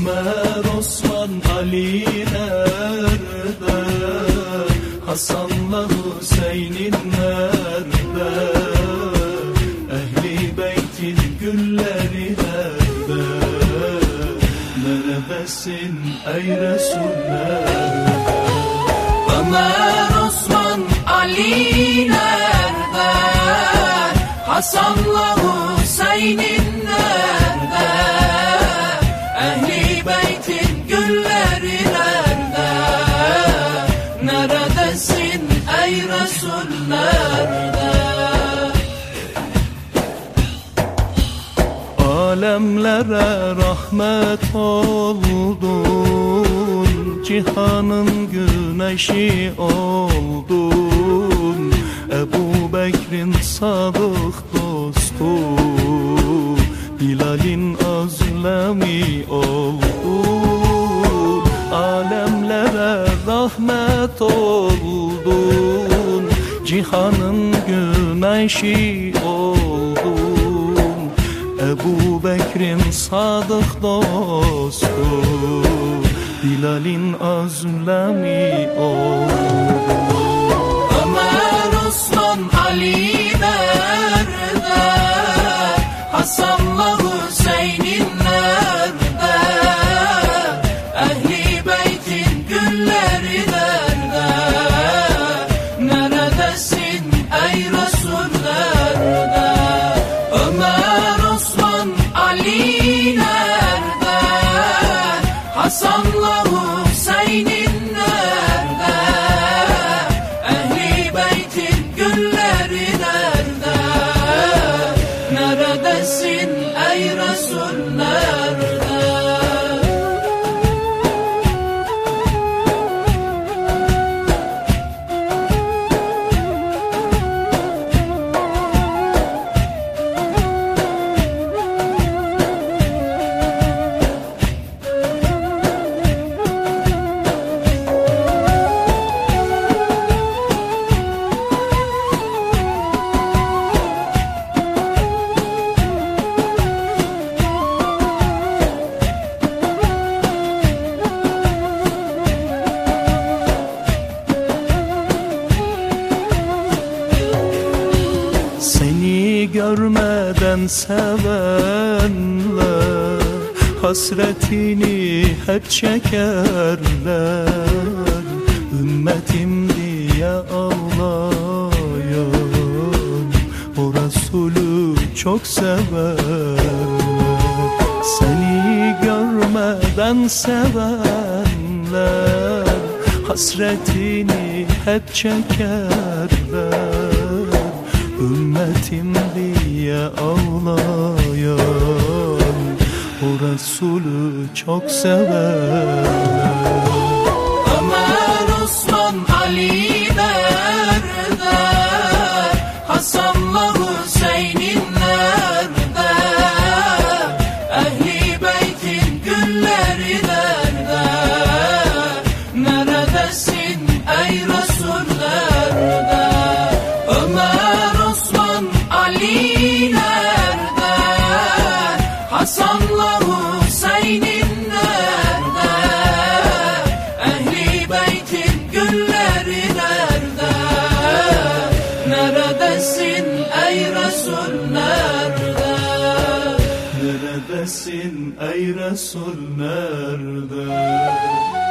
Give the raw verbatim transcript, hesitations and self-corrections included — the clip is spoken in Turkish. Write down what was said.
Ömer, Osman, Ali nerede? Hasan'la Hüseyin'in nerede? Ehli Beyt'in gülleri nerede? Neredesin ey Resul nerede? Ömer, Osman, Ali nerede? Hasan'la Hüseyin'in nerede? Ehli Beyt'in gülleri nerede? Neredesin ey Resul nerede? Alemlere rahmet oldun, cihanın güneşi oldun. Ebu Bekir'in sadık dostu, Bilal'in azlemi oldun. Alemlere rahmet oldun, cihanın güneşi oldun. Ebu Bekir'in sadık dostu, Bilal'in azlemi oldun. Ömer, Osman, Ali nerede? Hasan'la Hüseyin'in nerede? Ehli Beyt'in gülleri nerede? Neredesin ey Resul nerede? Ömer, Osman, Ali nerede? Hasan'la Hüseyin'in nerede? Ehli Beyt'in gülleri nerede? Neredesin ey Resul nerede? Seni görmeden sevenler hasretini hep çekerler. Ümmetim diye ağlayan o Resulü çok severler. Seni görmeden sevenler hasretini hep çekerler. Ümmetim diye ağlayan o Resulü çok severler. Ömer, Osman, Ali nerede? Hasan'la Hüseyin'in nerede? Ehli Beyt'in gülleri nerede? Neredesin ey Resul nerede? Ömer, Osman, Ali nerede? Hasan'la Hüseyin'in nerede? Ehli Beyt'in gülleri nerede? Neredesin ey Resul nerede? Neredesin ey Resul nerede?